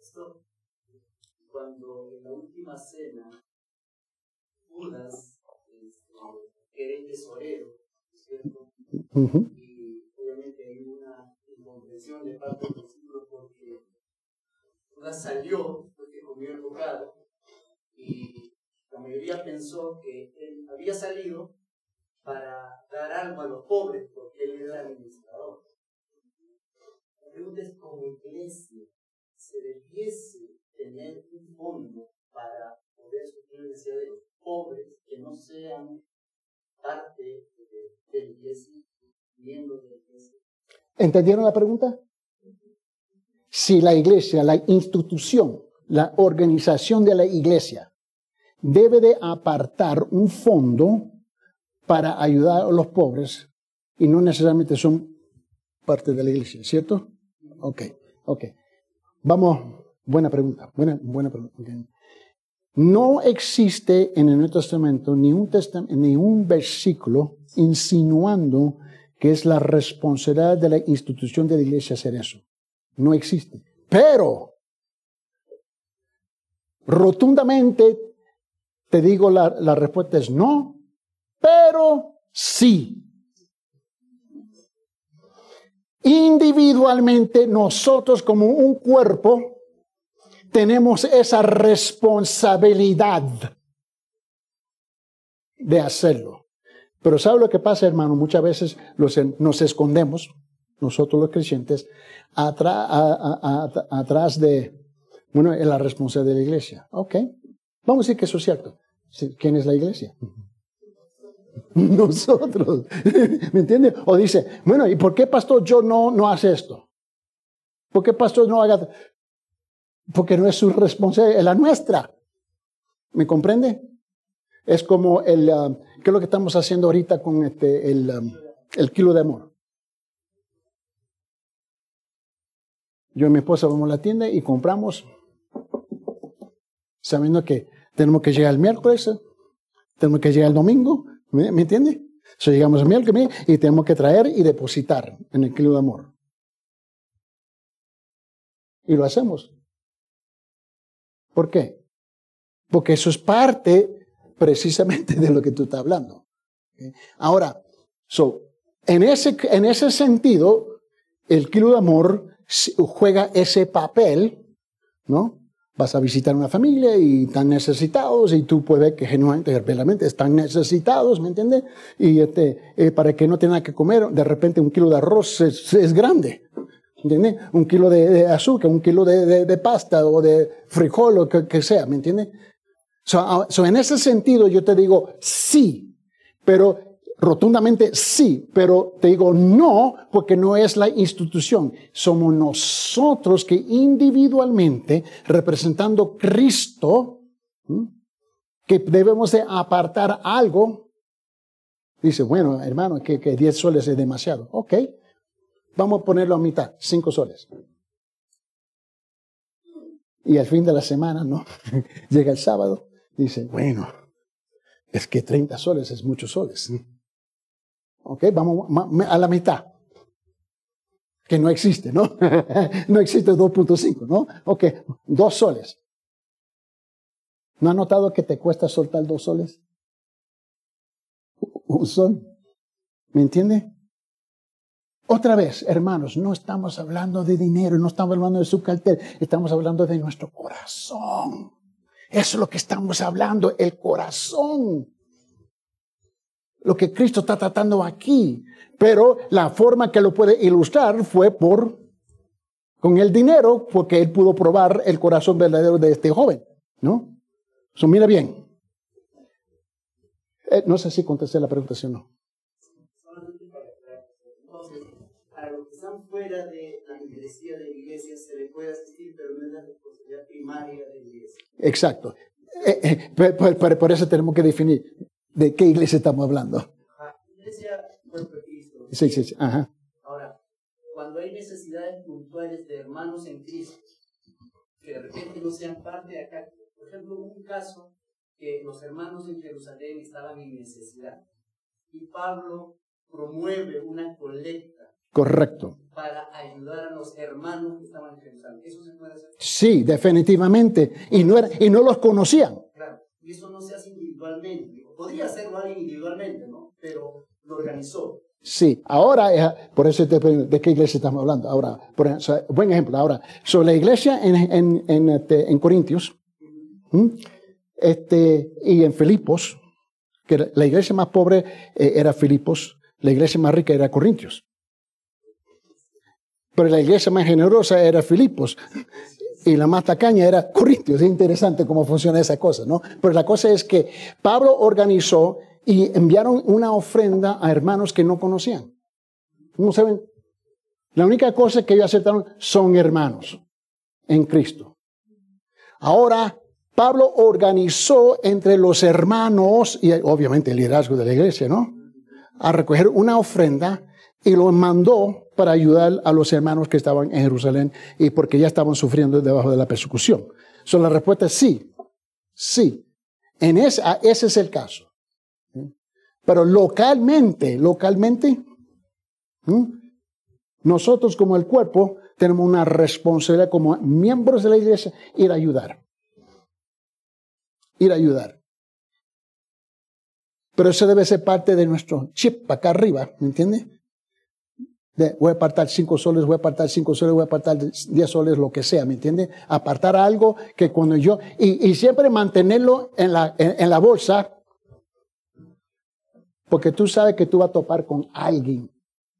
Cuando en la última cena, Judas, que era el tesorero, ¿cierto? Uh-huh. Y obviamente hay una incomprensión de parte de los discípulos porque Judas salió porque comió el bocado y la mayoría pensó que él había salido para dar algo a los pobres porque él era el administrador. La pregunta es, como iglesia, ¿se debiese tener un fondo para poder suplir la necesidad de los pobres que no sean parte de la iglesia, miembros de la iglesia? ¿Entendieron la pregunta? Si la iglesia, la institución, la organización de la iglesia debe de apartar un fondo para ayudar a los pobres y no necesariamente son parte de la iglesia, ¿cierto? Ok. Ok. Vamos, buena pregunta. Buena pregunta. Okay. No existe en el Nuevo Testamento ni un versículo insinuando que es la responsabilidad de la institución de la iglesia hacer eso. No existe. Pero, rotundamente, te digo la respuesta es no, pero sí. Individualmente, nosotros como un cuerpo, tenemos esa responsabilidad de hacerlo. Pero ¿sabe lo que pasa, hermano? Muchas veces nos escondemos, nosotros los creyentes, atrás de, la responsabilidad de la iglesia. Ok, vamos a decir que eso es cierto. ¿Quién es la iglesia? Nosotros. ¿Me entiende? O dice, ¿y por qué pastor yo no hace esto? ¿Por qué pastor no haga? Porque no es su responsabilidad, es la nuestra. ¿Me comprende? Es como ¿qué es lo que estamos haciendo ahorita con el kilo de amor? Yo y mi esposa vamos a la tienda y compramos, sabiendo que tenemos que llegar el miércoles, tenemos que llegar el domingo, ¿me entiende? Llegamos el miércoles y tenemos que traer y depositar en el kilo de amor. Y lo hacemos. ¿Por qué? Porque eso es parte precisamente de lo que tú estás hablando. ¿Okay? Ahora, en ese sentido, el kilo de amor juega ese papel, ¿no? Vas a visitar una familia y están necesitados y tú puedes ver que genuinamente, realmente están necesitados, ¿me entiendes? Y para que no tengan que comer, de repente un kilo de arroz es grande. ¿Entiendes? Un kilo de azúcar, un kilo de pasta o de frijol o que sea, ¿me entiendes? En ese sentido yo te digo sí, pero rotundamente sí, pero te digo no porque no es la institución. Somos nosotros que individualmente, representando Cristo, que debemos de apartar algo. Dice, hermano, que 10 soles es demasiado. Ok. Vamos a ponerlo a mitad, 5 soles. Y al fin de la semana, ¿no? Llega el sábado, dice, es que 30 soles es muchos soles. Ok, vamos a la mitad. Que no existe, ¿no? No existe 2.5, ¿no? Ok, 2 soles. ¿No has notado que te cuesta soltar 2 soles? Un sol. ¿Me entiende? Otra vez, hermanos, no estamos hablando de dinero, no estamos hablando de su cartel, estamos hablando de nuestro corazón. Eso es lo que estamos hablando, el corazón. Lo que Cristo está tratando aquí. Pero la forma que lo puede ilustrar fue con el dinero, porque él pudo probar el corazón verdadero de este joven, ¿no? Mira bien. No sé si contesté la pregunta, ¿sí o no? Fuera de la membresía de la iglesia se le puede asistir, pero no es la responsabilidad primaria de la iglesia. Exacto. Por eso tenemos que definir de qué iglesia estamos hablando. Iglesia, cuerpo de Cristo. Sí. Ajá. Ahora, cuando hay necesidades puntuales de hermanos en Cristo, que de repente no sean parte de acá. Por ejemplo, hubo un caso que los hermanos en Jerusalén estaban en necesidad y Pablo promueve una colecta. Correcto. Para ayudar a los hermanos que estaban en Jerusalén. ¿Eso se puede hacer? Sí, definitivamente. Y no los conocían. Claro. Y eso no se hace individualmente. Podría hacerlo alguien individualmente, ¿no? Pero lo organizó. Sí. Ahora, por eso te pregunto, ¿de qué iglesia estamos hablando? Ahora, buen ejemplo. Ahora, sobre la iglesia en Corintios, y en Filipos, que la iglesia más pobre era Filipos, la iglesia más rica era Corintios. Pero la iglesia más generosa era Filipos y la más tacaña era Corintios. Es interesante cómo funciona esa cosa, ¿no? Pero la cosa es que Pablo organizó y enviaron una ofrenda a hermanos que no conocían. ¿Cómo saben? La única cosa que ellos aceptaron son hermanos en Cristo. Ahora, Pablo organizó entre los hermanos y obviamente el liderazgo de la iglesia, ¿no? A recoger una ofrenda y lo mandó para ayudar a los hermanos que estaban en Jerusalén y porque ya estaban sufriendo debajo de la persecución. So, la respuesta es sí. Sí. Ese es el caso. Pero localmente, nosotros como el cuerpo tenemos una responsabilidad como miembros de la iglesia, ir a ayudar. Ir a ayudar. Pero eso debe ser parte de nuestro chip acá arriba, ¿me entiende? Voy a apartar 5 soles, voy a apartar 5 soles, voy a apartar 10 soles, lo que sea, ¿me entiende? Apartar algo que cuando yo... Y siempre mantenerlo en la bolsa, porque tú sabes que tú vas a topar con alguien.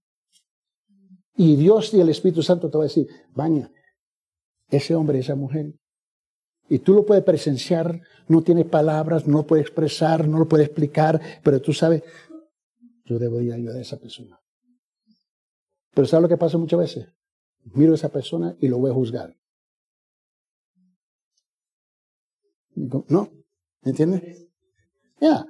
Y Dios y el Espíritu Santo te va a decir, Vania, ese hombre, esa mujer. Y tú lo puedes presenciar, no tiene palabras, no lo puede expresar, no lo puede explicar, pero tú sabes, yo debería ayudar a esa persona. Pero ¿sabes lo que pasa muchas veces? Miro a esa persona y lo voy a juzgar. ¿No? ¿Entiendes? Ya.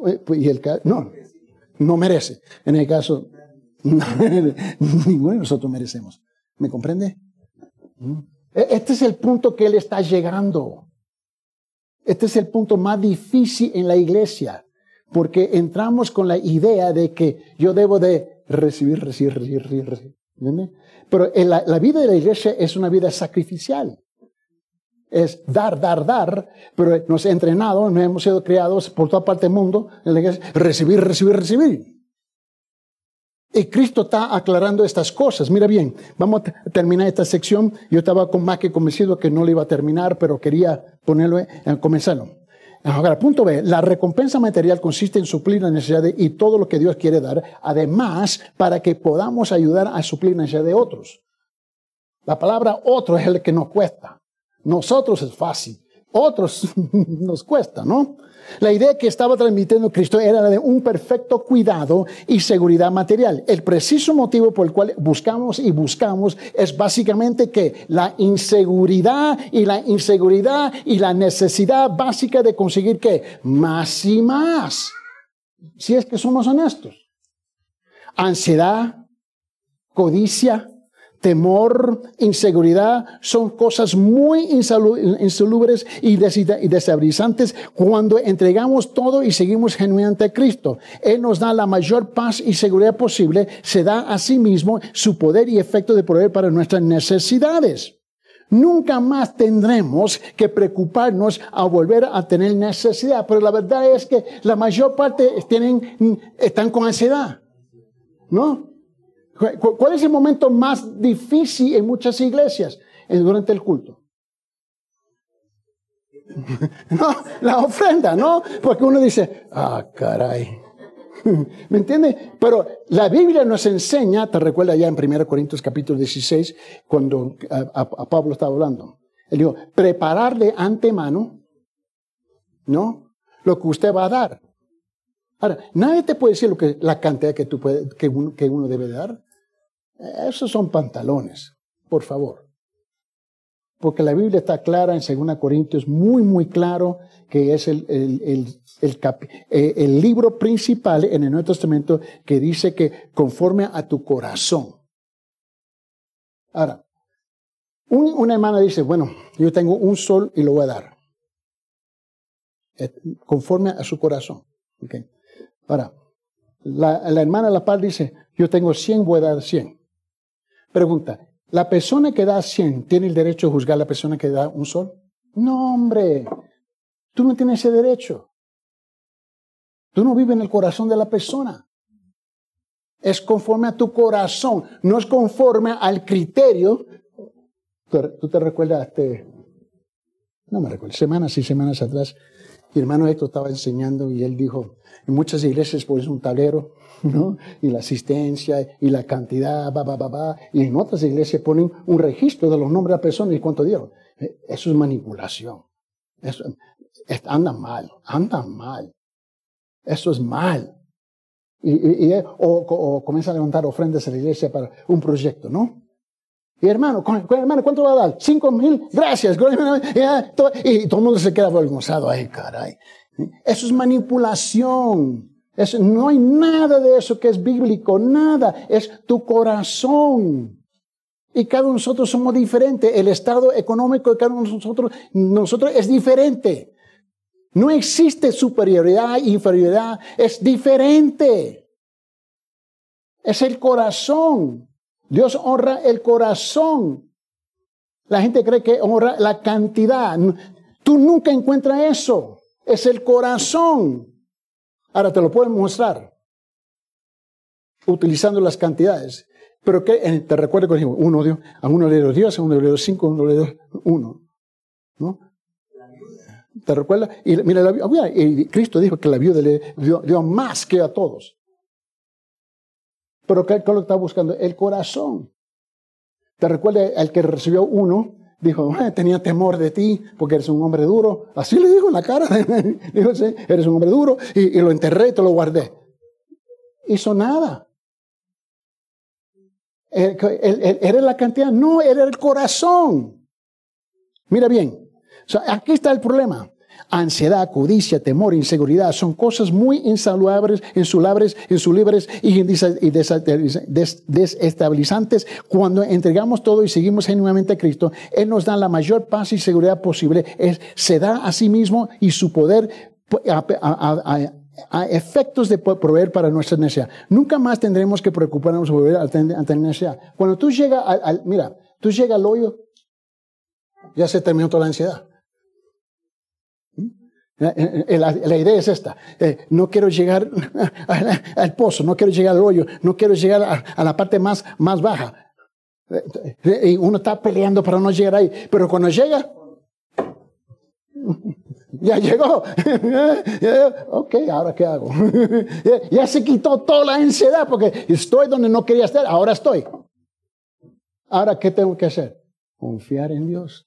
No merece. En el caso, ninguno de nosotros merecemos. ¿Me comprende? Este es el punto que él está llegando. Este es el punto más difícil en la iglesia. Porque entramos con la idea de que yo debo de recibir. ¿Entiendes? Pero la vida de la iglesia es una vida sacrificial. Es dar, pero nos ha entrenado, nos hemos sido criados por toda parte del mundo, en la iglesia, recibir. Y Cristo está aclarando estas cosas. Mira bien, vamos a terminar esta sección. Yo estaba más que convencido que no lo iba a terminar, pero quería comenzarlo. Ahora, punto B, la recompensa material consiste en suplir las necesidades y todo lo que Dios quiere dar, además, para que podamos ayudar a suplir las necesidades de otros. La palabra otro es el que nos cuesta. Nosotros es fácil, otros nos cuesta, ¿no? La idea que estaba transmitiendo Cristo era la de un perfecto cuidado y seguridad material. El preciso motivo por el cual buscamos es básicamente que la inseguridad y la necesidad básica de conseguir ¿qué? Más y más. Si es que somos honestos. Ansiedad, codicia, temor, inseguridad, son cosas muy insalubres y desestabilizantes cuando entregamos todo y seguimos genuinamente a Cristo. Él nos da la mayor paz y seguridad posible, se da a sí mismo su poder y efecto de proveer para nuestras necesidades. Nunca más tendremos que preocuparnos a volver a tener necesidad, pero la verdad es que la mayor parte están con ansiedad, ¿no? ¿Cuál es el momento más difícil en muchas iglesias? Durante el culto. No, la ofrenda, ¿no? Porque uno dice, caray. ¿Me entiende? Pero la Biblia nos enseña, te recuerda ya en 1 Corintios capítulo 16, cuando a Pablo estaba hablando. Él dijo, preparar de antemano, ¿no? Lo que usted va a dar. Ahora, nadie te puede decir la cantidad que uno debe dar. Esos son pantalones, por favor. Porque la Biblia está clara en 2 Corintios, muy, muy claro, que es el libro principal en el Nuevo Testamento que dice que conforme a tu corazón. Ahora, una hermana dice, bueno, yo tengo un sol y lo voy a dar. Conforme a su corazón. Okay. Ahora, la hermana La Paz dice, yo tengo 100, voy a dar 100. Pregunta, ¿la persona que da 100 tiene el derecho de juzgar a la persona que da un sol? No, hombre, tú no tienes ese derecho. Tú no vives en el corazón de la persona. Es conforme a tu corazón, no es conforme al criterio. ¿Tú te recuerdas? No me recuerdo, semanas atrás, mi hermano Héctor estaba enseñando y él dijo, en muchas iglesias pones un tablero, ¿no? Y la asistencia y la cantidad, y en otras iglesias ponen un registro de los nombres de las personas y cuánto dieron. Eso es manipulación. Andan mal. Eso es mal. O comienza a levantar ofrendas a la iglesia para un proyecto, ¿no? Y hermano, ¿cuánto va a dar? 5,000, gracias. Y todo el mundo se queda avergonzado. Ay, caray. Eso es manipulación. No hay nada de eso que es bíblico, nada. Es tu corazón. Y cada uno de nosotros somos diferentes. El estado económico de cada uno de nosotros es diferente. No existe superioridad, inferioridad. Es diferente. Es el corazón. Dios honra el corazón. La gente cree que honra la cantidad. Tú nunca encuentras eso. Es el corazón. Ahora te lo puedo mostrar utilizando las cantidades. Pero que te recuerdo que dijimos, a uno le dio Dios, a uno le dio 5, a uno le dio 1. ¿No? ¿Te recuerdas? Y mira, y Cristo dijo que la viuda le dio más que a todos. Pero ¿qué es lo que está buscando? El corazón. ¿Te recuerdas? El que recibió 1 dijo, tenía temor de ti porque eres un hombre duro. Así le dijo en la cara. Dijo, sí, eres un hombre duro y lo enterré y te lo guardé. Hizo nada. ¿Era la cantidad? No, era el corazón. Mira bien. O sea, aquí está el problema. Ansiedad, codicia, temor, inseguridad son cosas muy insalubres, insulables y desestabilizantes. Cuando entregamos todo y seguimos genuinamente a Cristo, Él nos da la mayor paz y seguridad posible. Se da a sí mismo y su poder a efectos de proveer para nuestra necesidad. Nunca más tendremos que preocuparnos por proveer ante la necesidad. Cuando tú llegas tú llegas al hoyo, ya se terminó toda la ansiedad. La idea es esta. No quiero llegar al pozo, no quiero llegar al hoyo, no quiero llegar a la parte más baja. Y uno está peleando para no llegar ahí. Pero cuando llega, ya llegó. Ok, ¿ahora qué hago? Ya se quitó toda la ansiedad porque estoy donde no quería estar. Ahora estoy. Ahora, ¿qué tengo que hacer? Confiar en Dios.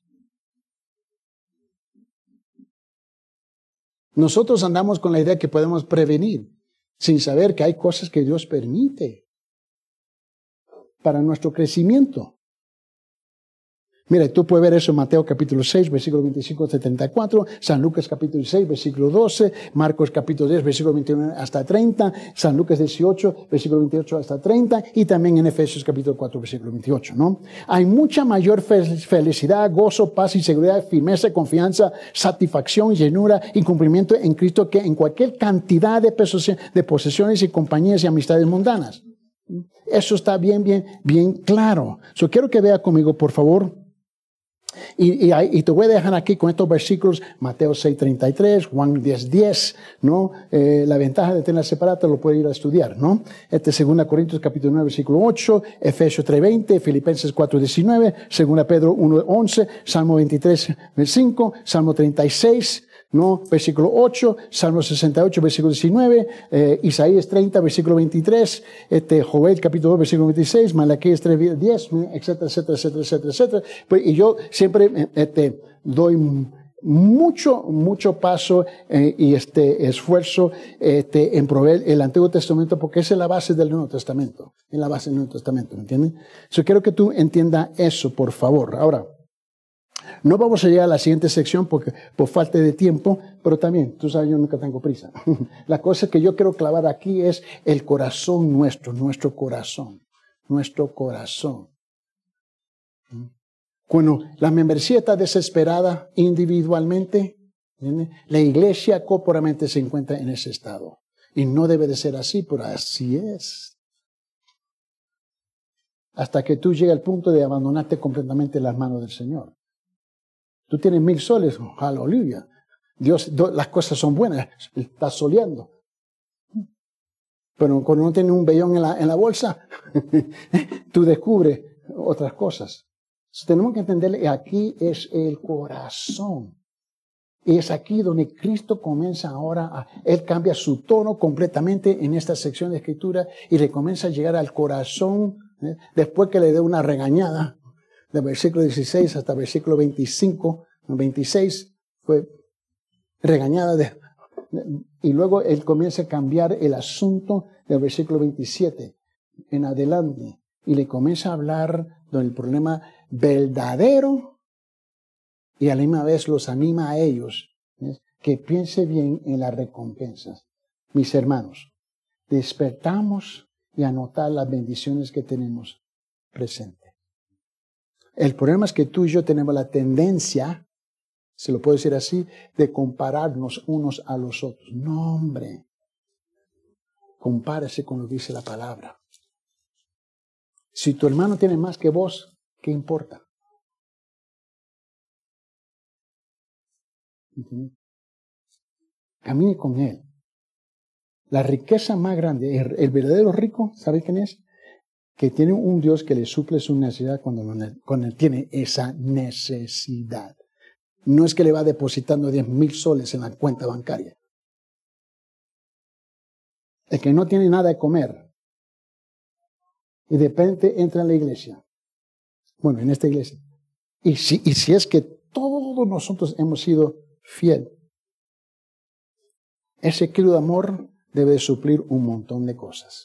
Nosotros andamos con la idea que podemos prevenir, sin saber que hay cosas que Dios permite para nuestro crecimiento. Mira, tú puedes ver eso en Mateo capítulo 6, versículo 25 a 74, San Lucas capítulo 6, versículo 12, Marcos capítulo 10, versículo 21 hasta 30, San Lucas 18, versículo 28 hasta 30, y también en Efesios capítulo 4, versículo 28, ¿no? Hay mucha mayor felicidad, gozo, paz y seguridad, firmeza, confianza, satisfacción, llenura y cumplimiento en Cristo que en cualquier cantidad de posesiones y compañías y amistades mundanas. Eso está bien claro. So, quiero que vea conmigo, por favor. Y te voy a dejar aquí con estos versículos, Mateo 6:33, Juan 10:10, ¿no? La ventaja de tener separado lo puede ir a estudiar, ¿no? 2 Corintios capítulo 9, versículo 8, Efesios 3:20, Filipenses 4:19, 2 Pedro 1:11, Salmo 23:5, Salmo 36, ¿no? Versículo 8, Salmo 68, versículo 19, Isaías 30, versículo 23, Joel capítulo 2, versículo 26, Malaquías 3, 10, etcétera, etcétera, etcétera, etcétera, etcétera. Y yo siempre doy mucho paso y esfuerzo en proveer el Antiguo Testamento porque esa es la base del Nuevo Testamento. Es la base del Nuevo Testamento, ¿me entienden? Yo quiero que tú entiendas eso, por favor. Ahora, no vamos a llegar a la siguiente sección porque por falta de tiempo, pero también, tú sabes, yo nunca tengo prisa. La cosa que yo quiero clavar aquí es el corazón nuestro corazón. Cuando la membresía está desesperada individualmente, ¿entiendes? La iglesia corporalmente se encuentra en ese estado. Y no debe de ser así, pero así es. Hasta que tú llegues al punto de abandonarte completamente en las manos del Señor. Tú tienes 1000 soles, aleluya. Las cosas son buenas, estás soleando. Pero cuando no tienes un vellón en la bolsa, tú descubres otras cosas. Entonces, tenemos que entender que aquí es el corazón. Y es aquí donde Cristo comienza ahora, Él cambia su tono completamente en esta sección de Escritura y le comienza a llegar al corazón, después que le dé una regañada. De versículo 16 hasta versículo 26 fue regañada. Y luego Él comienza a cambiar el asunto del versículo 27 en adelante. Y le comienza a hablar del problema verdadero y a la misma vez los anima a ellos que piense bien en las recompensas. Mis hermanos, despertamos y a notar las bendiciones que tenemos presente. El problema es que tú y yo tenemos la tendencia, se lo puedo decir así, de compararnos unos a los otros. No, hombre. Compárese con lo que dice la palabra. Si tu hermano tiene más que vos, ¿qué importa? Camine con él. La riqueza más grande, el verdadero rico, ¿sabe quién es? Que tiene un Dios que le suple su necesidad cuando él tiene esa necesidad. No es que le va depositando 10,000 soles en la cuenta bancaria. El que no tiene nada de comer y de repente entra en la iglesia. Bueno, en esta iglesia. Y si es que todos nosotros hemos sido fieles, ese kilo de amor debe suplir un montón de cosas.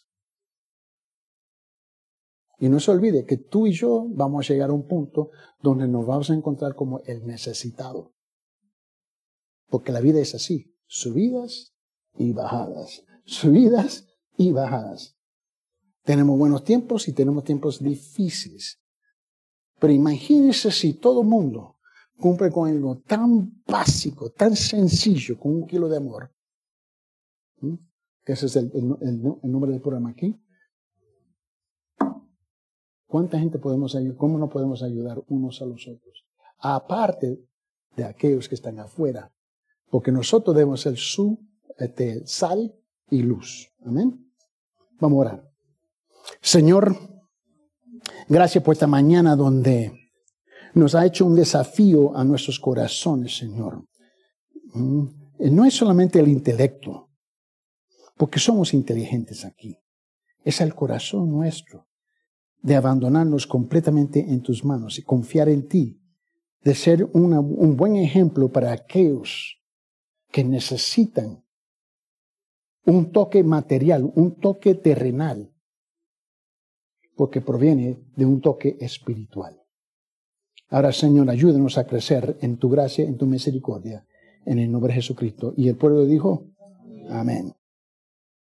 Y no se olvide que tú y yo vamos a llegar a un punto donde nos vamos a encontrar como el necesitado. Porque la vida es así, subidas y bajadas, subidas y bajadas. Tenemos buenos tiempos y tenemos tiempos difíciles. Pero imagínense si todo el mundo cumple con algo tan básico, tan sencillo, con 1 kilo de amor. Que ese es el nombre del programa aquí. ¿Cuánta gente podemos ayudar? ¿Cómo no podemos ayudar unos a los otros? Aparte de aquellos que están afuera. Porque nosotros debemos ser sal y luz. Amén. Vamos a orar. Señor, gracias por esta mañana donde nos ha hecho un desafío a nuestros corazones, Señor. No es solamente el intelecto, porque somos inteligentes aquí. Es el corazón nuestro de abandonarnos completamente en tus manos y confiar en ti, de ser un buen ejemplo para aquellos que necesitan un toque material, un toque terrenal, porque proviene de un toque espiritual. Ahora, Señor, ayúdanos a crecer en tu gracia, en tu misericordia, en el nombre de Jesucristo. Y el pueblo dijo, amén.